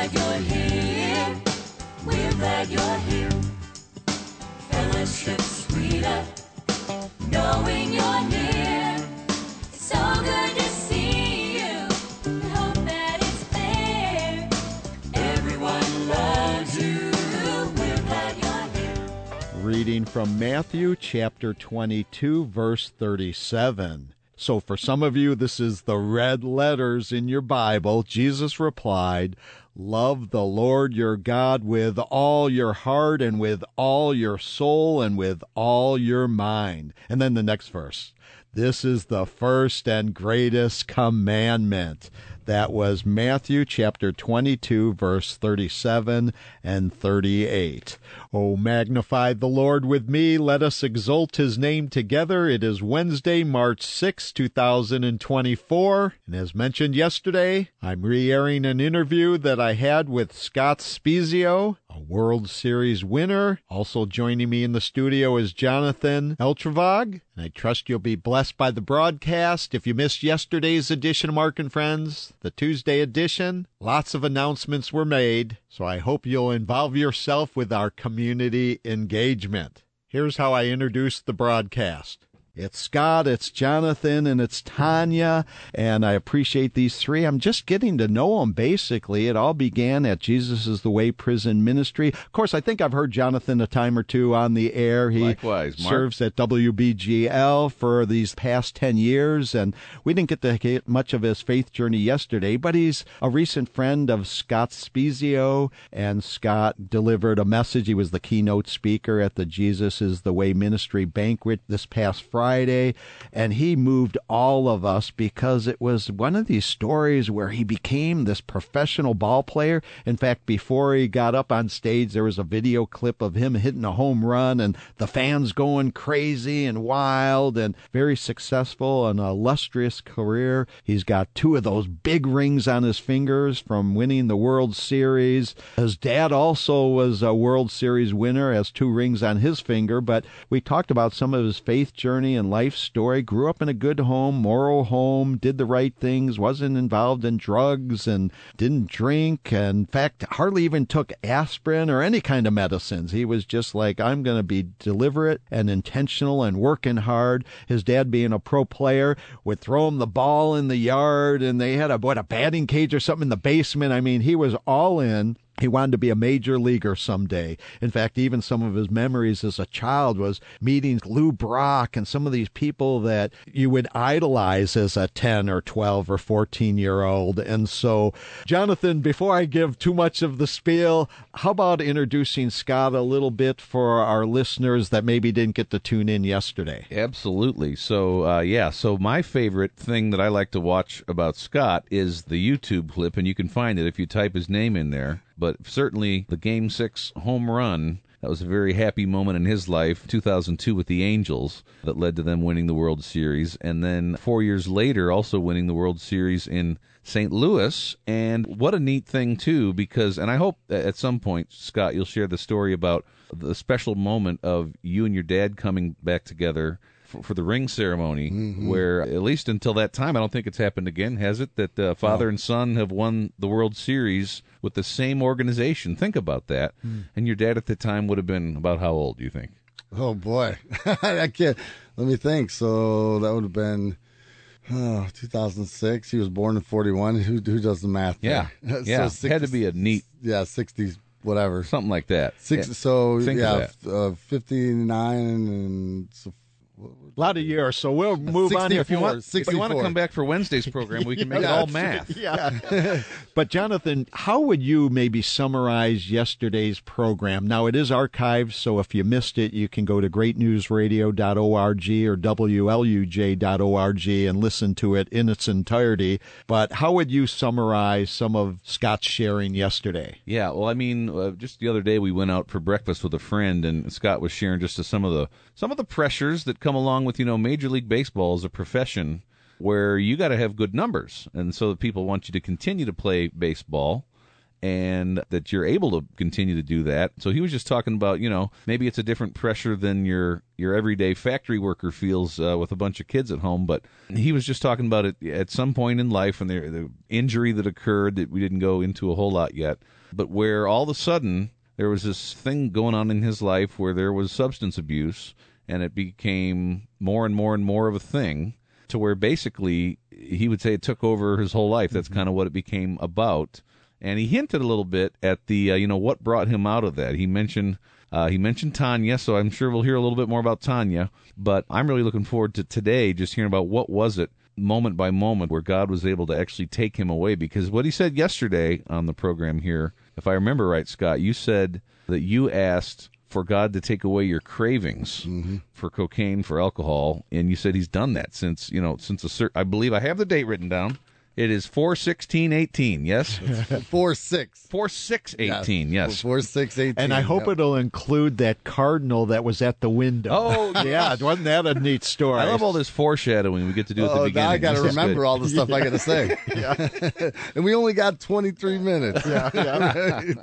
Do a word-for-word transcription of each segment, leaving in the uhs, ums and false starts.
glad you're here. We're glad you're here. Fellowship's sweeter, knowing you're near. It's so good to see you. We hope that it's clear. Everyone loves you. We're glad you're here. Reading from Matthew chapter twenty-two, verse thirty-seven. So for some of you, this is the red letters in your Bible. Jesus replied, "Love the Lord your God with all your heart and with all your soul and with all your mind." And then the next verse. "This is the first and greatest commandment." That was Matthew chapter twenty-two, verse thirty-seven and thirty-eight. Oh, magnify the Lord with me. Let us exalt his name together. It is Wednesday, March sixth, two thousand twenty-four. And as mentioned yesterday, I'm re-airing an interview that I had with Scott Spiezio, a World Series winner. Also joining me in the studio is Jonathan Eltrevag. And I trust you'll be blessed by the broadcast. If you missed yesterday's edition of Mark and Friends, the Tuesday edition, lots of announcements were made, so I hope you'll involve yourself with our community engagement. Here's how I introduced the broadcast. It's Scott, it's Jonathan, and it's Tanya, and I appreciate these three. I'm just getting to know them, basically. It all began at Jesus is the Way Prison Ministry. Of course, I think I've heard Jonathan a time or two on the air. He Likewise, Mark. serves at W B G L for these past ten years, and we didn't get to get much of his faith journey yesterday, but he's a recent friend of Scott Spiezio, and Scott delivered a message. He was the keynote speaker at the Jesus is the Way Ministry banquet this past Friday. Friday, and he moved all of us because it was one of these stories where he became this professional ball player. In fact, before he got up on stage, there was a video clip of him hitting a home run and the fans going crazy and wild, and very successful and illustrious career. He's got two of those big rings on his fingers from winning the World Series. His dad also was a World Series winner, has two rings on his finger, but we talked about some of his faith journey and life story. Grew up in a good home, moral home, did the right things, wasn't involved in drugs, and didn't drink, and in fact hardly even took aspirin or any kind of medicines. He was just like, I'm going to be deliberate and intentional and working hard. His dad, being a pro player, would throw him the ball in the yard, and they had a what a batting cage or something in the basement. I mean, he was all in. He wanted to be a major leaguer someday. In fact, even some of his memories as a child was meeting Lou Brock and some of these people that you would idolize as a ten or twelve or fourteen-year-old. And so, Jonathan, before I give too much of the spiel, how about introducing Scott a little bit for our listeners that maybe didn't get to tune in yesterday? Absolutely. So, uh, yeah, so my favorite thing that I like to watch about Scott is the YouTube clip, and you can find it if you type his name in there. But certainly the Game six home run, that was a very happy moment in his life, two thousand two with the Angels, that led to them winning the World Series. And then four years later, also winning the World Series in Saint Louis. And what a neat thing, too, because, and I hope that at some point, Scott, you'll share the story about the special moment of you and your dad coming back together for the ring ceremony, mm-hmm. where, at least until that time, I don't think it's happened again, has it? That uh, father no. and son have won the World Series with the same organization. Think about that. Mm. And your dad at the time would have been about how old, do you think? Oh, boy. I can't. Let me think. So that would have been oh, two thousand six. He was born in forty-one. Who, who does the math there? Yeah. so yeah. sixty, had to be a neat. Yeah, sixties. Whatever. Something like that. Six, yeah. So, Think yeah, uh, fifty-nine and so a lot of years, so we'll move on. If you want, if you want to come back for Wednesday's program, we can make yeah, it all math. Yeah. But Jonathan, how would you maybe summarize yesterday's program? Now, it is archived, so if you missed it, you can go to great news radio dot org or W L U J dot org and listen to it in its entirety. But how would you summarize some of Scott's sharing yesterday? Yeah, well, I mean, uh, just the other day we went out for breakfast with a friend, and Scott was sharing just some of the some of the pressures that come along with, you know, Major League Baseball as a profession where you got to have good numbers. And so the people want you to continue to play baseball. and that you're able to continue to do that. So he was just talking about, you know, maybe it's a different pressure than your your everyday factory worker feels uh, with a bunch of kids at home, but he was just talking about it at some point in life, and the, the injury that occurred that we didn't go into a whole lot yet, but where all of a sudden there was this thing going on in his life where there was substance abuse, and it became more and more and more of a thing, to where basically he would say it took over his whole life. That's mm-hmm. kind of what it became about. And he hinted a little bit at the, uh, you know, what brought him out of that. He mentioned uh, he mentioned Tanya, so I'm sure we'll hear a little bit more about Tanya. But I'm really looking forward to today just hearing about what was it, moment by moment, where God was able to actually take him away. Because what he said yesterday on the program here, if I remember right, Scott, you said that you asked for God to take away your cravings mm-hmm. for cocaine, for alcohol, and you said he's done that since, you know, since a certain, I believe I have the date written down. It is four sixteen eighteen, yes? four six. four six eighteen, yes. yes. four six eighteen. And I hope yep. it'll include that cardinal that was at the window. Oh, yeah. Wasn't that a neat story? I love all this foreshadowing we get to do at the oh, beginning. Now I got to remember good. all the stuff yeah. I got to say. And we only got twenty-three minutes. Yeah, yeah.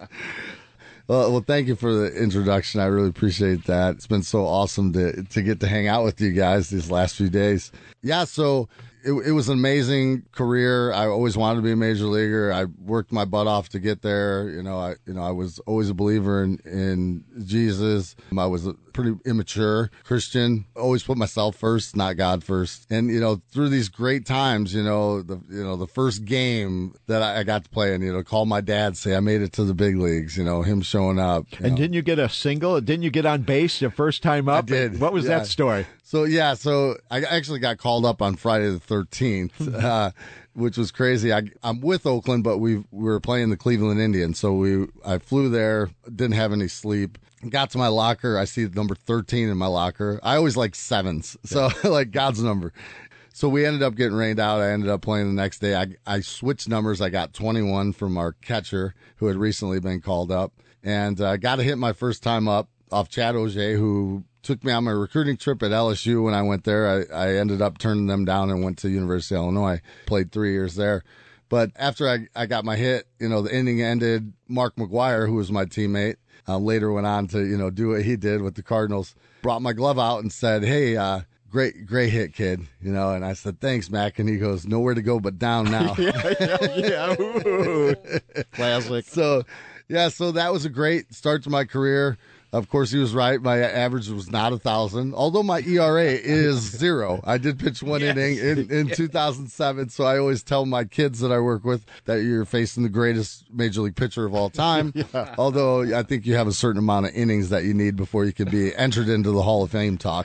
Well, well, thank you for the introduction. I really appreciate that. It's been so awesome to to get to hang out with you guys these last few days. Yeah, so it, it was an amazing career. I always wanted to be a major leaguer. I worked my butt off to get there. You know, I you know I was always a believer in, in Jesus. I was a pretty immature Christian. Always put myself first, not God first. And you know, through these great times, you know, the you know the first game that I, I got to play in, you know, call my dad, say I made it to the big leagues. You know, him showing up. And know. didn't you get a single? Didn't you get on base your first time up? I did. What was yeah. that story? So, yeah, so I actually got called up on Friday the thirteenth, uh, which was crazy. I, I'm with Oakland, but we, we were playing the Cleveland Indians. So we I flew there, didn't have any sleep. Got to my locker. I see number thirteen in my locker. I always like sevens, so like God's number. So we ended up getting rained out. I ended up playing the next day. I, I switched numbers. I got twenty-one from our catcher who had recently been called up. And I uh, got to hit my first time up off Chad Auger, who took me on my recruiting trip at L S U. When I went there, I, I ended up turning them down and went to University of Illinois. Played three years there. But after I, I got my hit, you know, the inning ended. Mark McGuire, who was my teammate, uh, later went on to, you know, do what he did with the Cardinals, brought my glove out and said, hey, uh, great, great hit, kid. You know, and I said, thanks, Mac. And he goes, nowhere to go but down now. yeah, yeah, yeah. Ooh. Classic. So, yeah, so that was a great start to my career. Of course, he was right. My average was not a thousand, although my E R A is zero. I did pitch one yes. inning in, in two thousand seven, so I always tell my kids that I work with that you're facing the greatest major league pitcher of all time. yeah. Although I think you have a certain amount of innings that you need before you can be entered into the Hall of Fame talk.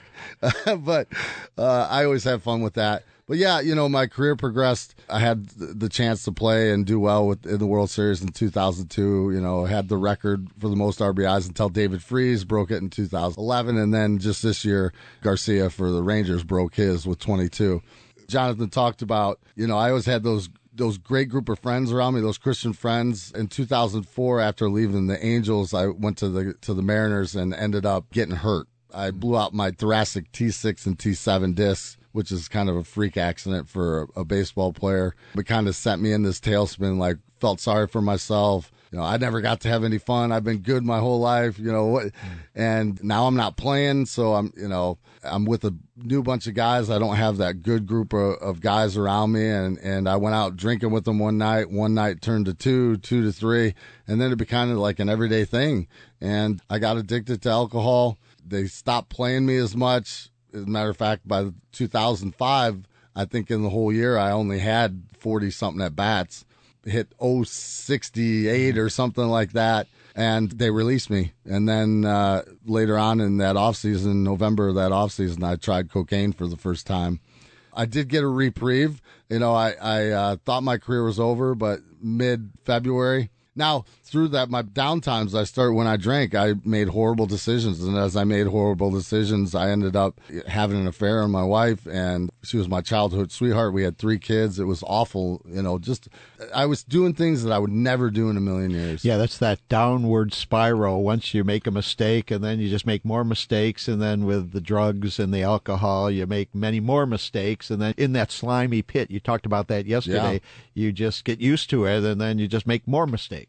But uh, I always have fun with that. But yeah, you know, my career progressed. I had the chance to play and do well with in the World Series in two thousand two. You know, had the record for the most R B Is until David Freese broke it in two thousand eleven. And then just this year, Garcia for the Rangers broke his with twenty-two. Jonathan talked about, you know, I always had those those great group of friends around me, those Christian friends. In two thousand four, after leaving the Angels, I went to the to the Mariners and ended up getting hurt. I blew out my thoracic T six and T seven discs, which is kind of a freak accident for a, a baseball player. It kind of sent me in this tailspin, like felt sorry for myself. You know, I never got to have any fun. I've been good my whole life, you know, what, and now I'm not playing. So I'm, you know, I'm with a new bunch of guys. I don't have that good group of, of guys around me. And, and I went out drinking with them one night. One night turned to two, two to three. And then it became kind of like an everyday thing. And I got addicted to alcohol. They stopped playing me as much. As a matter of fact, by two thousand five, I think in the whole year, I only had forty something at bats, hit oh sixty-eight or something like that. And they released me. And then uh, later on in that offseason, November of that offseason, I tried cocaine for the first time. I did get a reprieve. You know, I, I uh, thought my career was over, but mid-February. Now, through that, my downtimes, I started when I drank, I made horrible decisions. And as I made horrible decisions, I ended up having an affair on my wife, and she was my childhood sweetheart. We had three kids. It was awful. You know, just, I was doing things that I would never do in a million years. Yeah, that's that downward spiral. Once you make a mistake, and then you just make more mistakes. And then with the drugs and the alcohol, you make many more mistakes. And then in that slimy pit, you talked about that yesterday, Yeah. you just get used to it, and then you just make more mistakes.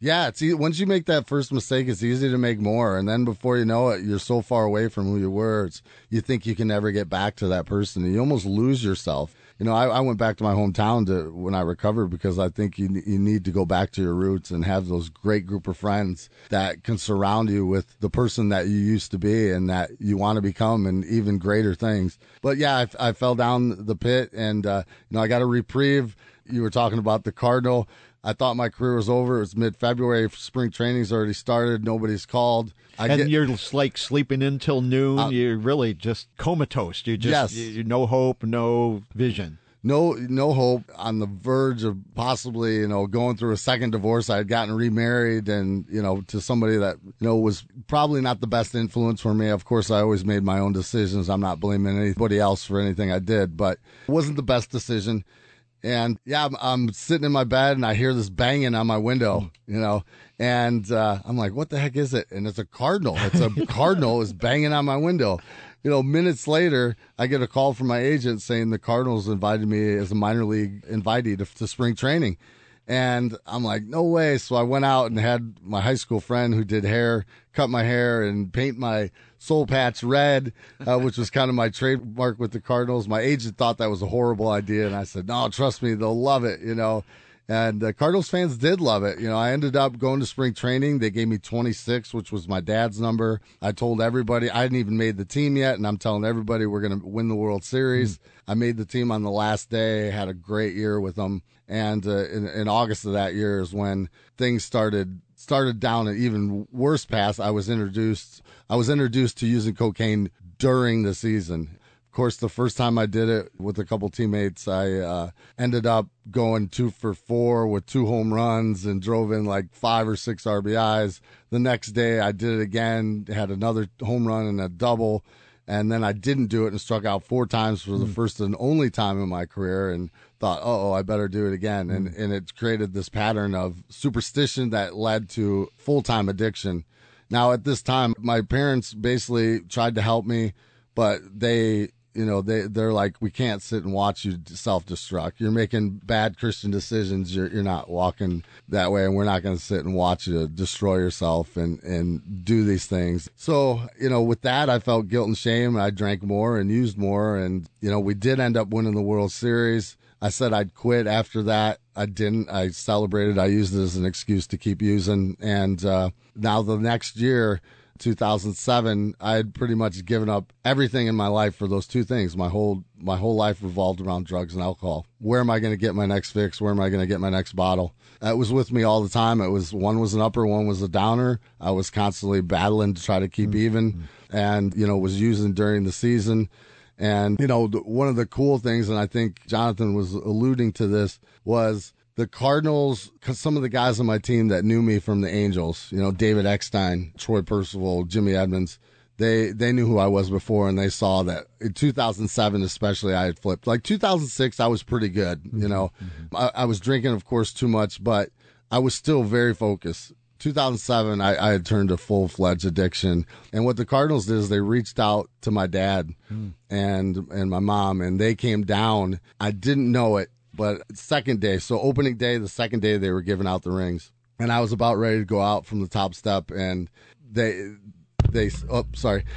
Yeah, it's e- once you make that first mistake, it's easy to make more, and then before you know it, you're so far away from who you were. It's, you think you can never get back to that person, and you almost lose yourself. You know, I, I went back to my hometown to when I recovered because I think you you need to go back to your roots and have those great group of friends that can surround you with the person that you used to be and that you want to become, and even greater things. But yeah, I, I fell down the pit, and uh, you know, I got a reprieve. You were talking about the Cardinal. I thought my career was over. It was mid-February. Spring training's already started. Nobody's called. I and get, you're just like sleeping until noon. Uh, you're really just comatose. You just yes. you, no hope, no vision. No, no hope. On the verge of possibly, you know, going through a second divorce. I had gotten remarried, and you know, to somebody that you know was probably not the best influence for me. Of course, I always made my own decisions. I'm not blaming anybody else for anything I did, but it wasn't the best decision. And yeah, I'm, I'm sitting in my bed and I hear this banging on my window, you know, and uh, I'm like, what the heck is it? And it's a cardinal. It's a cardinal is banging on my window. You know, minutes later, I get a call from my agent saying the Cardinals invited me as a minor league invitee to, to spring training. And I'm like, no way. So I went out and had my high school friend who did hair, cut my hair and paint my soul patch red, uh, which was kind of my trademark with the Cardinals. My agent thought that was a horrible idea. And I said, no, trust me, they'll love it, you know. And uh, Cardinals fans did love it. You know, I ended up going to spring training. They gave me twenty-six, which was my dad's number. I told everybody, I hadn't even made the team yet, and I'm telling everybody we're going to win the World Series. Mm-hmm. I made the team on the last day, had a great year with them. And uh, in, in August of that year is when things started started down an even worse path. I was introduced I was introduced to using cocaine during the season. Of course, the first time I did it with a couple teammates, I uh, ended up going two for four with two home runs and drove in like five or six R B Is. The next day, I did it again, had another home run and a double, and then I didn't do it and struck out four times for the mm. first and only time in my career, and thought, oh, I better do it again. Mm. And, and it created this pattern of superstition that led to full-time addiction. Now, at this time, my parents basically tried to help me, but they... You know, they, they're like, we can't sit and watch you self-destruct. You're making bad Christian decisions. You're, you're not walking that way, and we're not going to sit and watch you destroy yourself and, and do these things. So, you know, with that, I felt guilt and shame. I drank more and used more, and, you know, we did end up winning the World Series. I said I'd quit after that. I didn't. I celebrated. I used it as an excuse to keep using. And uh, now the next year, two thousand seven, I had pretty much given up everything in my life for those two things. My whole my whole life revolved around drugs and alcohol. Where am I going to get my next fix? Where am I going to get my next bottle? It was with me all the time. It was one was an upper, one was a downer. I was constantly battling to try to keep mm-hmm. even, and you know, was using during the season. And you know, the, one of the cool things, and I think Jonathan was alluding to this, was the Cardinals, because some of the guys on my team that knew me from the Angels, you know, David Eckstein, Troy Percival, Jimmy Edmonds, they they knew who I was before, and they saw that in two thousand seven especially I had flipped. Like two thousand six, I was pretty good, you know. Mm-hmm. I, I was drinking, of course, too much, but I was still very focused. two thousand seven, I, I had turned to full-fledged addiction. And what the Cardinals did is they reached out to my dad mm. and and my mom, and they came down. I didn't know it. But second day, so opening day, the second day they were giving out the rings, and I was about ready to go out from the top step, and they, they, oh, sorry.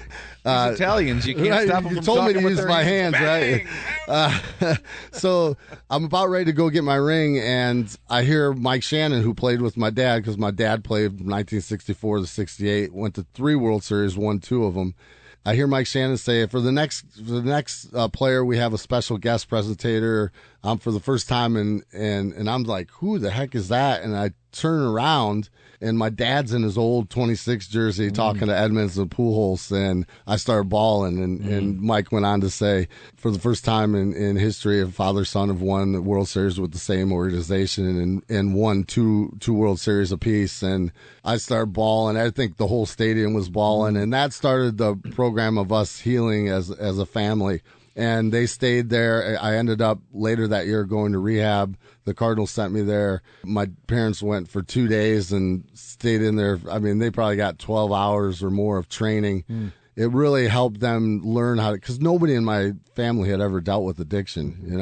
Uh, These Italians, you can't right, stop them you from told me to use my hands, hands, right? Uh, so I'm about ready to go get my ring, and I hear Mike Shannon, who played with my dad, because my dad played from nineteen sixty-four to sixty-eight, went to three World Series, won two of them. I hear Mike Shannon say, for the next for the next uh, player, we have a special guest presentator um, for the first time. And, and, and I'm like, who the heck is that? And I turn around, and my dad's in his old twenty-six jersey mm. talking to Edmonds and Pujols, and I started bawling. And, mm. and Mike went on to say, for the first time in, in history, a father-son have won the World Series with the same organization and, and won two two World Series apiece. And I started bawling. I think the whole stadium was bawling. And that started the program of us healing as as a family. And they stayed there. I ended up later that year going to rehab. The Cardinals sent me there. My parents went for two days and stayed in there. I mean, they probably got twelve hours or more of training. Mm. It really helped them learn how to, because nobody in my family had ever dealt with addiction, you know. Mm.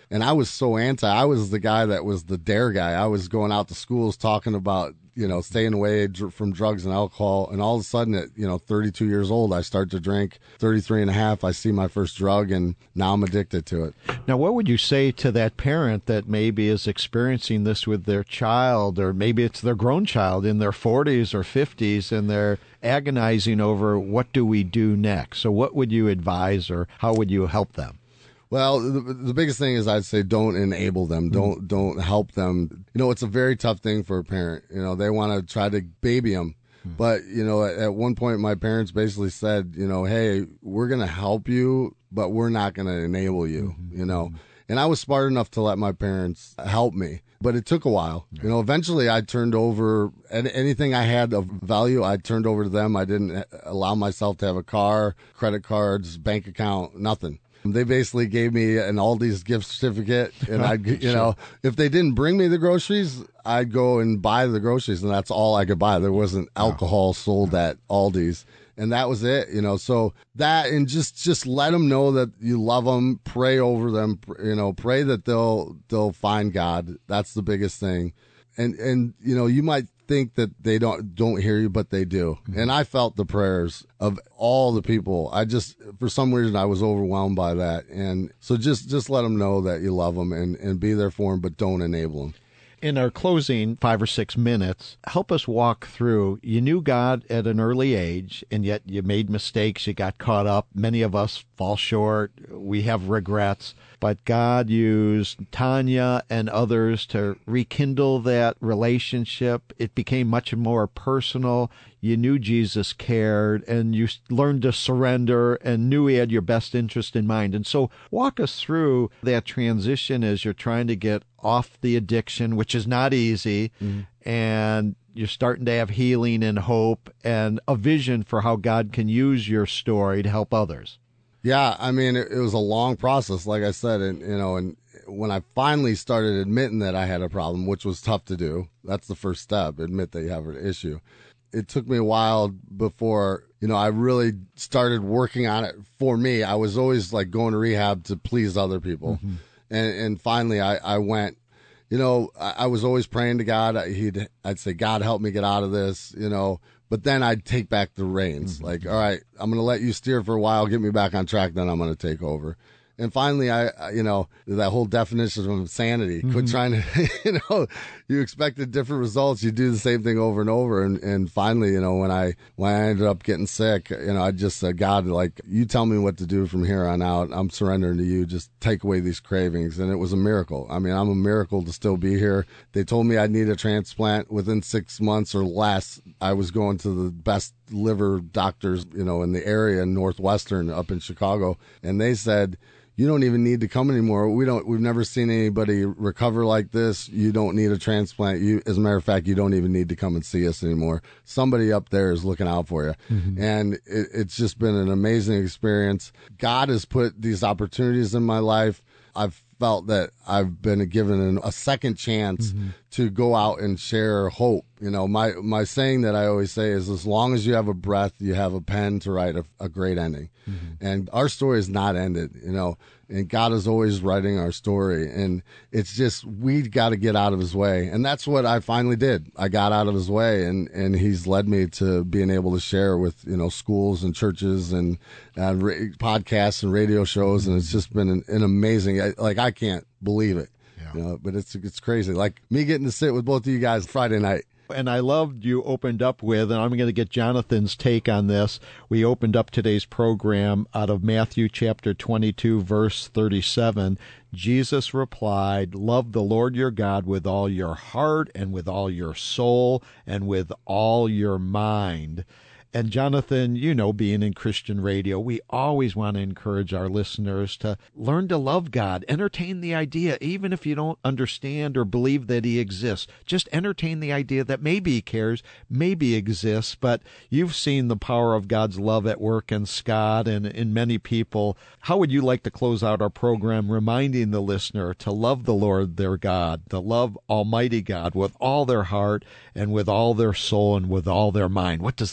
And I was so anti. I was the guy that was the dare guy. I was going out to schools talking about, you know, staying away dr- from drugs and alcohol. And all of a sudden at, you know, thirty-two years old, I start to drink. thirty-three and a half, I see my first drug, and now I'm addicted to it. Now, what would you say to that parent that maybe is experiencing this with their child, or maybe it's their grown child in their forties or fifties, and they're agonizing over what do we do next? So what would you advise, or how would you help them? Well, the, the biggest thing is I'd say don't enable them. Don't don't help them. You know, it's a very tough thing for a parent. You know, they want to try to baby them. But, you know, at, at one point my parents basically said, you know, hey, we're going to help you, but we're not going to enable you, you know. And I was smart enough to let my parents help me. But it took a while. You know, eventually I turned over an- anything I had of value, I turned over to them. I didn't allow myself to have a car, credit cards, bank account, nothing. They basically gave me an Aldi's gift certificate, and I, you know, if they didn't bring me the groceries, I'd go and buy the groceries, and that's all I could buy. There wasn't alcohol sold at Aldi's, and that was it, you know. So that, and just just let them know that you love them, pray over them, you know, pray that they'll they'll find God. That's the biggest thing, and and you know, you might think that they don't don't hear you, but they do. Mm-hmm. And I felt the prayers of all the people. I just, for some reason, I was overwhelmed by that. And so just just let them know that you love them, and and be there for them, but don't enable them. In our closing five or six minutes, help us walk through. You knew God at an early age, and yet you made mistakes. You got caught up. Many of us fall short. We have regrets. But God used Tanya and others to rekindle that relationship. It became much more personal. You knew Jesus cared, and you learned to surrender and knew he had your best interest in mind. And so walk us through that transition as you're trying to get off the addiction, which is not easy, mm-hmm. and you're starting to have healing and hope and a vision for how God can use your story to help others. Yeah, I mean, it, it was a long process, like I said, and you know, and when I finally started admitting that I had a problem, which was tough to do, that's the first step, admit that you have an issue. It took me a while before, you know, I really started working on it for me. I was always like going to rehab to please other people. Mm-hmm. And and finally I, I went, you know, I, I was always praying to God. He'd, I'd say, God, help me get out of this, you know. But then I'd take back the reins. Mm-hmm. Like, all right, I'm going to let you steer for a while, get me back on track, then I'm going to take over. And finally, I, you know, that whole definition of insanity, mm-hmm. quit trying to, you know, you expected different results. You do the same thing over and over. And, and finally, you know, when I, when I ended up getting sick, you know, I just said, God, like, you tell me what to do from here on out. I'm surrendering to you. Just take away these cravings. And it was a miracle. I mean, I'm a miracle to still be here. They told me I'd need a transplant within six months or less. I was going to the best liver doctors, you know, in the area in Northwestern up in Chicago. And they said, you don't even need to come anymore. We don't, we've never seen anybody recover like this. You don't need a transplant. You, as a matter of fact, you don't even need to come and see us anymore. Somebody up there is looking out for you. Mm-hmm. And it, it's just been an amazing experience. God has put these opportunities in my life. I've felt that I've been given a second chance mm-hmm. to go out and share hope. You know, my, my saying that I always say is, as long as you have a breath, you have a pen to write a, a great ending. Mm-hmm. And our story is not ended, you know, and God is always writing our story. And it's just, we got to get out of his way. And that's what I finally did. I got out of his way, and, and he's led me to being able to share with, you know, schools and churches and, and ra- podcasts and radio shows. Mm-hmm. And it's just been an, an amazing, I, like, I can't believe it, yeah. you know, but it's, it's crazy. Like me getting to sit with both of you guys Friday night. And I loved you opened up with, and I'm going to get Jonathan's take on this. We opened up today's program out of Matthew chapter twenty-two, verse thirty-seven. Jesus replied, love the Lord your God with all your heart and with all your soul and with all your mind. And Jonathan, you know, being in Christian radio, we always want to encourage our listeners to learn to love God. Entertain the idea, even if you don't understand or believe that he exists. Just entertain the idea that maybe he cares, maybe he exists. But you've seen the power of God's love at work in Scott and in many people. How would you like to close out our program reminding the listener to love the Lord their God, to love Almighty God with all their heart and with all their soul and with all their mind? What does that mean?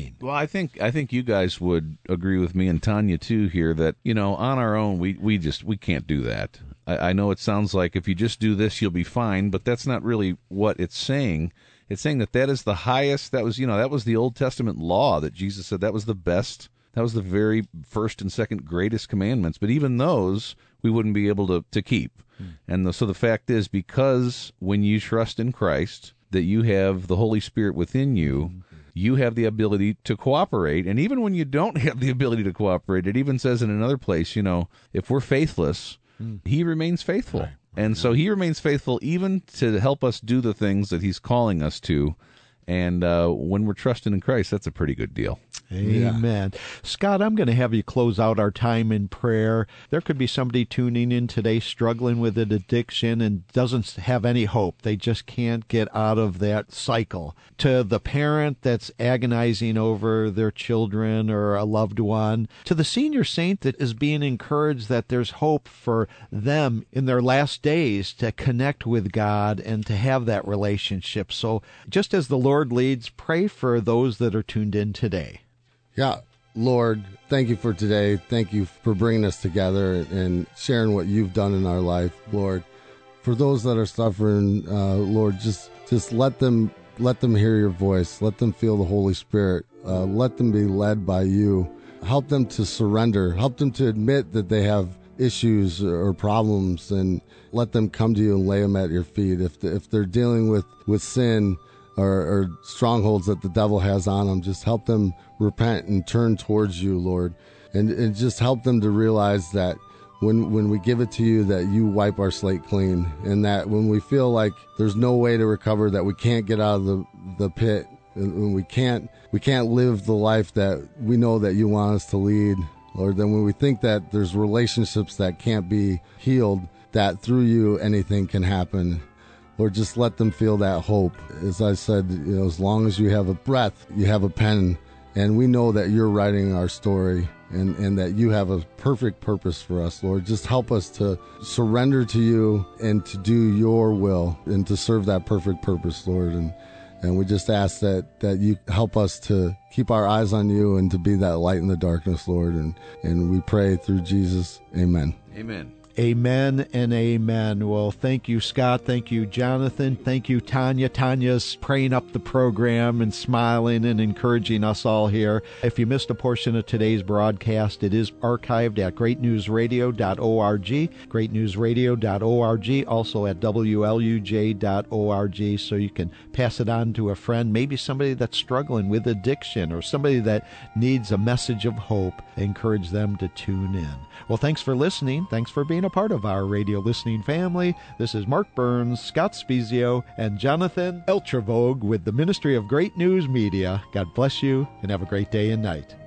doing. Well, I think I think you guys would agree with me and Tanya too here that, you know, on our own we, we just we can't do that. I, I know it sounds like if you just do this you'll be fine, but that's not really what it's saying. It's saying that that is the highest. That was, you know, that was the Old Testament law that Jesus said that was the best. That was the very first and second greatest commandments. But even those we wouldn't be able to, to keep. Hmm. And the, so the fact is, because when you trust in Christ, that you have the Holy Spirit within you, you have the ability to cooperate. And even when you don't have the ability to cooperate, it even says in another place, you know, if we're faithless, mm. he remains faithful. Right. And so he remains faithful even to help us do the things that he's calling us to. And uh, when we're trusting in Christ, that's a pretty good deal. Amen. Yeah. Scott, I'm going to have you close out our time in prayer. There could be somebody tuning in today struggling with an addiction and doesn't have any hope. They just can't get out of that cycle. To the parent that's agonizing over their children or a loved one, to the senior saint that is being encouraged that there's hope for them in their last days to connect with God and to have that relationship. So just as the Lord leads, pray for those that are tuned in today. Yeah, Lord, thank you for today. Thank you for bringing us together and sharing what you've done in our life, Lord. For those that are suffering, uh, Lord, just just let them let them hear your voice. Let them feel the Holy Spirit. Uh, let them be led by you. Help them to surrender. Help them to admit that they have issues or problems, and let them come to you and lay them at your feet. If the, if they're dealing with with sin, Or, or strongholds that the devil has on them, just help them repent and turn towards you, Lord. And, and just help them to realize that when when we give it to you, that you wipe our slate clean. And that when we feel like there's no way to recover, that we can't get out of the, the pit, and when we can't, we can't live the life that we know that you want us to lead, Lord, then when we think that there's relationships that can't be healed, that through you anything can happen. Lord, just let them feel that hope. As I said, you know, as long as you have a breath, you have a pen, and we know that you're writing our story and, and that you have a perfect purpose for us, Lord. Just help us to surrender to you and to do your will and to serve that perfect purpose, Lord. And and we just ask that, that you help us to keep our eyes on you and to be that light in the darkness, Lord. And, and we pray through Jesus. Amen. Amen. Amen and amen. Well, thank you, Scott. Thank you, Jonathan. Thank you, Tanya. Tanya's praying up the program and smiling and encouraging us all here. If you missed a portion of today's broadcast, it is archived at great news radio dot org, great news radio dot org, also at w l u j dot org, so you can pass it on to a friend, maybe somebody that's struggling with addiction or somebody that needs a message of hope. Encourage them to tune in. Well, thanks for listening. Thanks for being a part of our radio listening family. This is Mark Burns, Scott Spezio, and Jonathan Eltravogue with the Ministry of Great News Media. God bless you and have a great day and night.